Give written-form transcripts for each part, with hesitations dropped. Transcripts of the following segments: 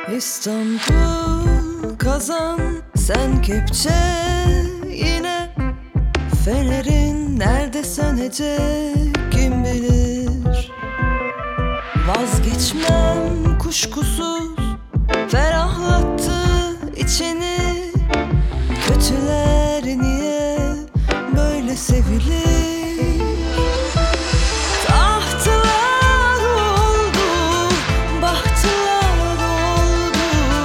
İstanbul kazan, sen kepçe yine. Fenerin nerede sönecek kim bilir. Vazgeçmem kuşkusuz, ferahlattı içini. Kötüler niye böyle sevilir? Tahtlar oldu, bahtlar oldu,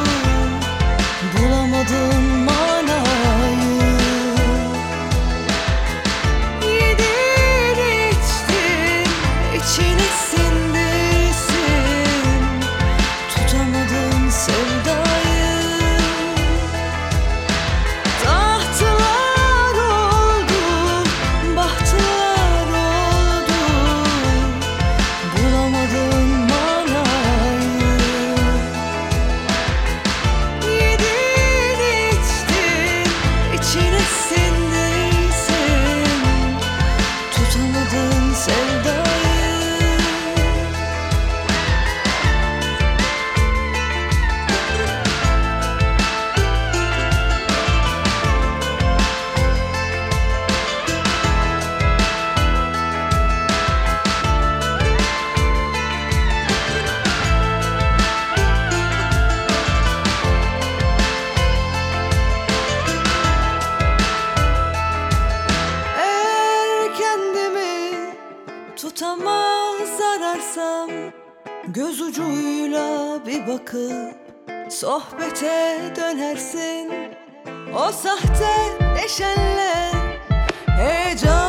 bulamadım manayı. Yedin içtin, içine sindirsin, tutamadın sevdayı. Tahtlar oldu, bahtlar oldu, bulamadım manayı. Yedin içtin, içine sindirsin, tutamadın sevdayı. Eğer kendimi tutamaz ararsam, göz ucuyla bir bakıp sohbete dönersin. O sahte neşenle heyecan